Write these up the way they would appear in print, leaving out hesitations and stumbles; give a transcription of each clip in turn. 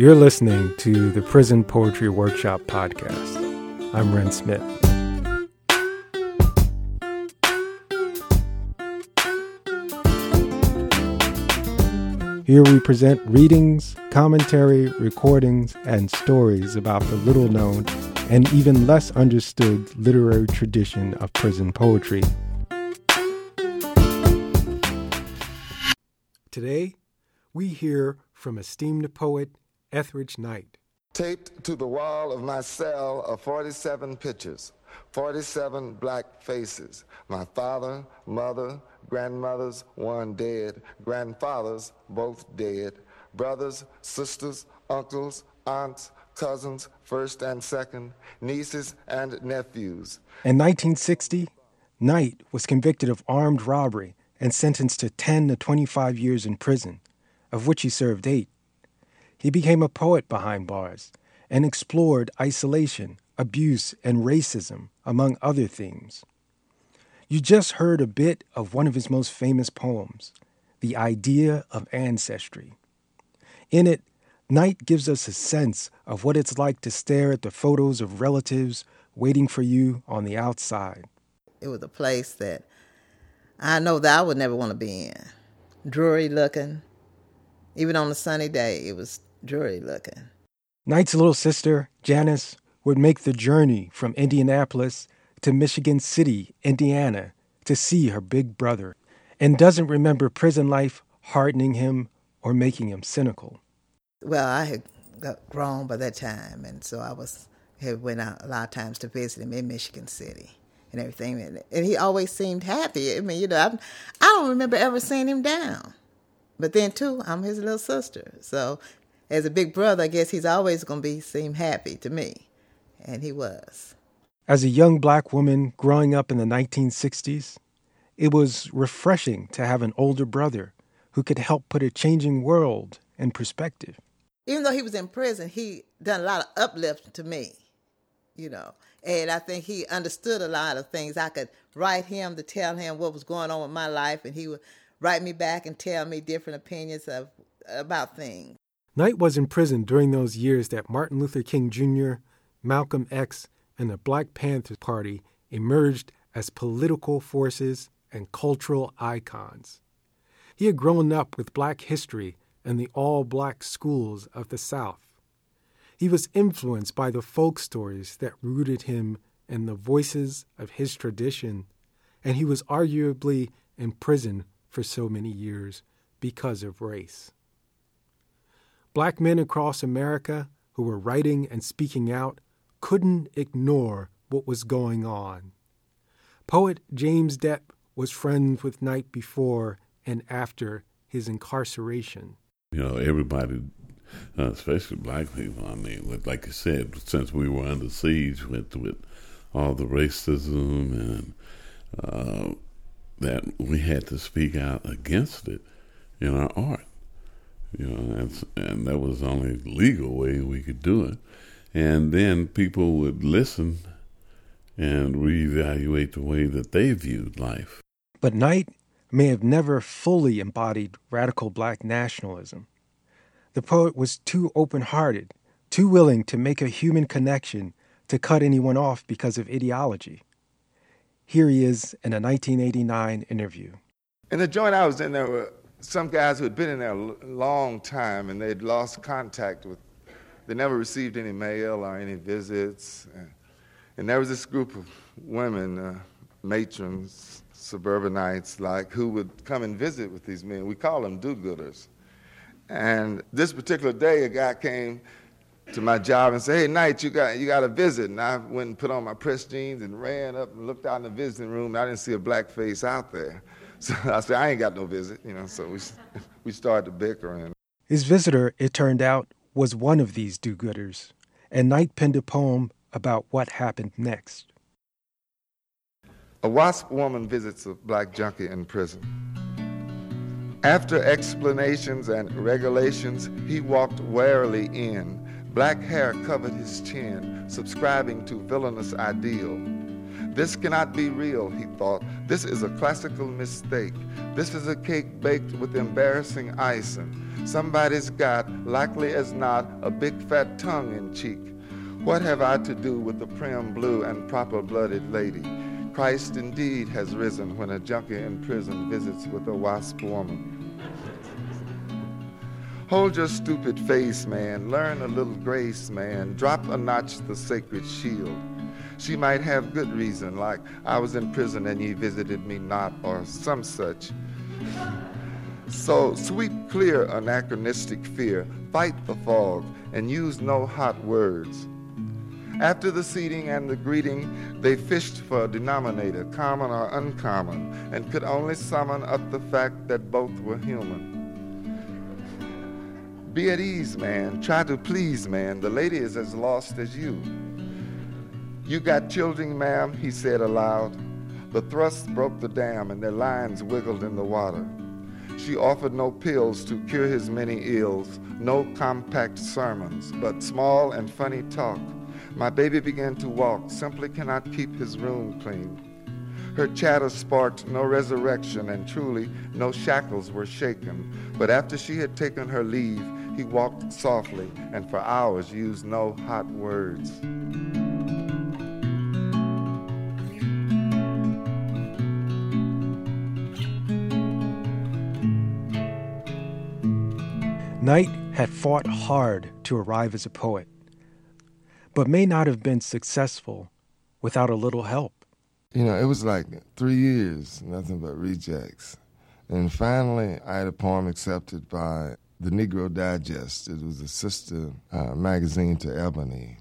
You're listening to the Prison Poetry Workshop podcast. I'm Ren Smith. Here we present readings, commentary, recordings, and stories about the little-known and even less understood literary tradition of prison poetry. Today, we hear from esteemed poet Etheridge Knight. Taped to the wall of my cell are 47 pictures, 47 black faces. My father, mother, grandmothers, one dead, grandfathers, both dead, brothers, sisters, uncles, aunts, cousins, first and second, nieces and nephews. In 1960, Knight was convicted of armed robbery and sentenced to 10 to 25 years in prison, of which he served 8. He became a poet behind bars and explored isolation, abuse, and racism, among other themes. You just heard a bit of one of his most famous poems, The Idea of Ancestry. In it, Knight gives us a sense of what it's like to stare at the photos of relatives waiting for you on the outside. It was a place that I know that I would never want to be in. Dreary looking. Even on a sunny day, it was dreary looking. Knight's little sister, Janice, would make the journey from Indianapolis to Michigan City, Indiana, to see her big brother, and doesn't remember prison life hardening him or making him cynical. Well, I had got grown by that time, and so had went out a lot of times to visit him in Michigan City and everything. And he always seemed happy. I mean, I don't remember ever seeing him down. But then, too, I'm his little sister. So as a big brother, I guess he's always going to seem happy to me. And he was. As a young black woman growing up in the 1960s, it was refreshing to have an older brother who could help put a changing world in perspective. Even though he was in prison, he done a lot of uplift to me, And I think he understood a lot of things. I could write him to tell him what was going on with my life, and he would write me back and tell me different opinions about things. Knight was in prison during those years that Martin Luther King Jr., Malcolm X, and the Black Panther Party emerged as political forces and cultural icons. He had grown up with black history and the all-black schools of the South. He was influenced by the folk stories that rooted him in the voices of his tradition, and he was arguably in prison for so many years because of race. Black men across America who were writing and speaking out couldn't ignore what was going on. Poet James Depp was friends with Knight before and after his incarceration. Everybody, especially black people, like you said, since we were under siege with all the racism and that we had to speak out against it in our art. And that was the only legal way we could do it. And then people would listen and reevaluate the way that they viewed life. But Knight may have never fully embodied radical black nationalism. The poet was too open-hearted, too willing to make a human connection to cut anyone off because of ideology. Here he is in a 1989 interview. In the joint I was in, there were some guys who had been in there a long time, and they'd lost contact with, they never received any mail or any visits. And there was this group of women, matrons, suburbanites, who would come and visit with these men. We call them do-gooders. And this particular day, a guy came to my job and said, "Hey, Knight, you got a visit." And I went and put on my press jeans and ran up and looked out in the visiting room, and I didn't see a black face out there. So I said, "I ain't got no visit," so we started bickering. His visitor, it turned out, was one of these do-gooders, and Knight penned a poem about what happened next. A WASP woman visits a black junkie in prison. After explanations and regulations, he walked warily in. Black hair covered his chin, subscribing to villainous ideal. This cannot be real, he thought. This is a classical mistake. This is a cake baked with embarrassing icing. Somebody's got, likely as not, a big fat tongue in cheek. What have I to do with the prim blue and proper-blooded lady? Christ indeed has risen when a junkie in prison visits with a wasp woman. Hold your stupid face, man. Learn a little grace, man. Drop a notch the sacred shield. She might have good reason, like I was in prison and ye visited me not, or some such. So sweep clear anachronistic fear, fight the fog, and use no hot words. After the seating and the greeting, they fished for a denominator, common or uncommon, and could only summon up the fact that both were human. Be at ease, man. Try to please, man. The lady is as lost as you. You got children, ma'am, he said aloud. The thrust broke the dam and their lines wiggled in the water. She offered no pills to cure his many ills, no compact sermons, but small and funny talk. My baby began to walk, simply cannot keep his room clean. Her chatter sparked no resurrection, and truly no shackles were shaken. But after she had taken her leave, he walked softly and for hours used no hot words. Knight had fought hard to arrive as a poet, but may not have been successful without a little help. You know, it was like 3 years, nothing but rejects. And finally, I had a poem accepted by the Negro Digest. It was a sister magazine to Ebony.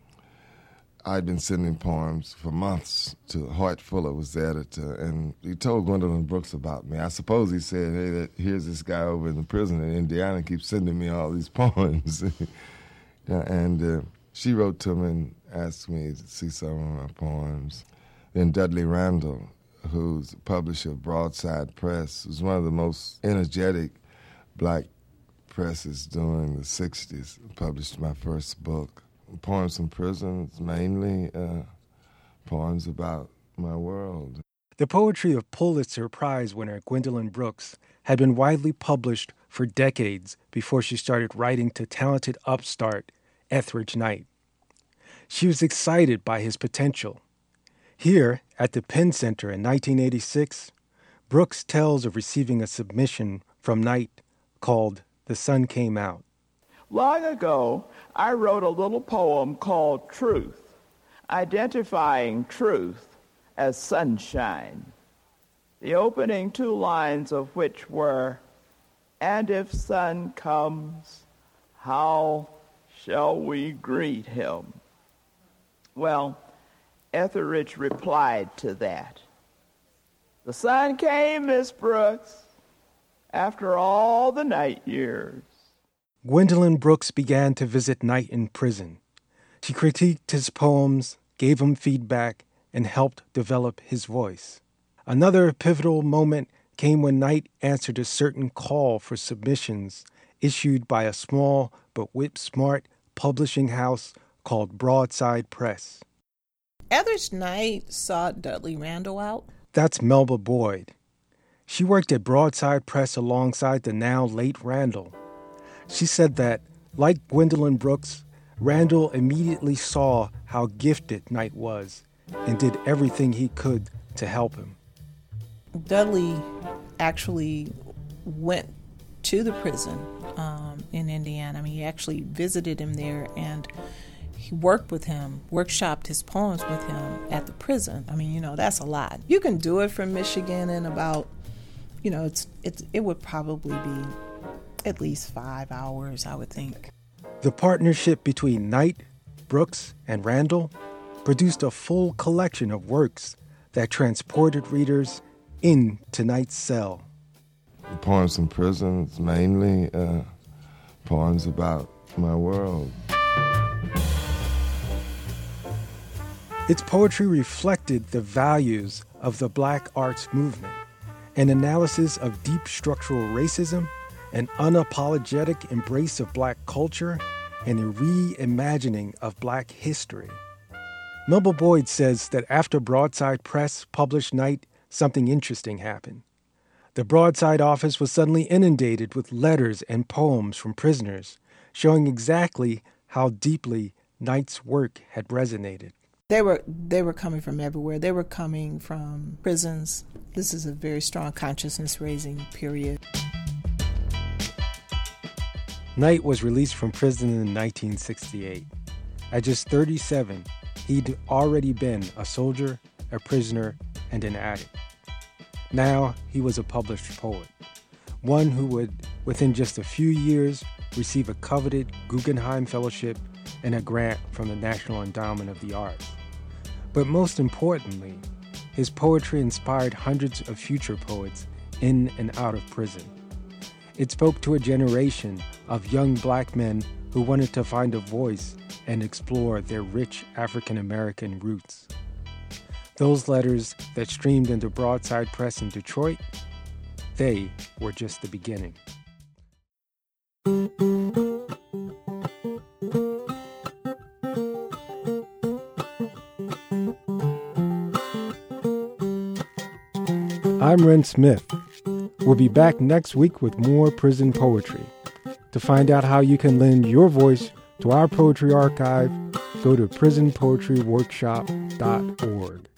I'd been sending poems for months to Hoyt Fuller, was the editor, and he told Gwendolyn Brooks about me. I suppose he said, hey, here's this guy over in the prison in Indiana, keeps sending me all these poems. And she wrote to him and asked me to see some of my poems. Then Dudley Randall, who's the publisher of Broadside Press, was one of the most energetic black presses during the 60s, published my first book. Poems from prisons, mainly poems about my world. The poetry of Pulitzer Prize winner Gwendolyn Brooks had been widely published for decades before she started writing to talented upstart Etheridge Knight. She was excited by his potential. Here, at the Penn Center in 1986, Brooks tells of receiving a submission from Knight called The Sun Came Out. Long ago, I wrote a little poem called Truth, identifying truth as sunshine. The opening 2 lines of which were, "And if sun comes, how shall we greet him?" Well, Etheridge replied to that. "The sun came, Miss Brooks, after all the night years." Gwendolyn Brooks began to visit Knight in prison. She critiqued his poems, gave him feedback, and helped develop his voice. Another pivotal moment came when Knight answered a certain call for submissions issued by a small but whip-smart publishing house called Broadside Press. Etheridge Knight sought Dudley Randall out? That's Melba Boyd. She worked at Broadside Press alongside the now late Randall. She said that, like Gwendolyn Brooks, Randall immediately saw how gifted Knight was and did everything he could to help him. Dudley actually went to the prison in Indiana. I mean, he actually visited him there, and he worked with him, workshopped his poems with him at the prison. I mean, you know, that's a lot. You can do it from Michigan in about, you know, it would probably be at least 5 hours, I would think. The partnership between Knight, Brooks, and Randall produced a full collection of works that transported readers into Knight's cell. The poems from prisons, mainly poems about my world. Its poetry reflected the values of the Black arts movement, an analysis of deep structural racism, an unapologetic embrace of Black culture, and a reimagining of Black history. Melba Boyd says that after Broadside Press published Night, something interesting happened. The Broadside office was suddenly inundated with letters and poems from prisoners, showing exactly how deeply Night's work had resonated. They were coming from everywhere. They were coming from prisons. This is a very strong consciousness-raising period. Night was released from prison in 1968. At just 37, he'd already been a soldier, a prisoner, and an addict. Now he was a published poet, one who would, within just a few years, receive a coveted Guggenheim Fellowship and a grant from the National Endowment of the Arts. But most importantly, his poetry inspired hundreds of future poets in and out of prison. It spoke to a generation of young black men who wanted to find a voice and explore their rich African-American roots. Those letters that streamed into Broadside Press in Detroit, they were just the beginning. I'm Ren Smith. We'll be back next week with more prison poetry. To find out how you can lend your voice to our poetry archive, go to prisonpoetryworkshop.org.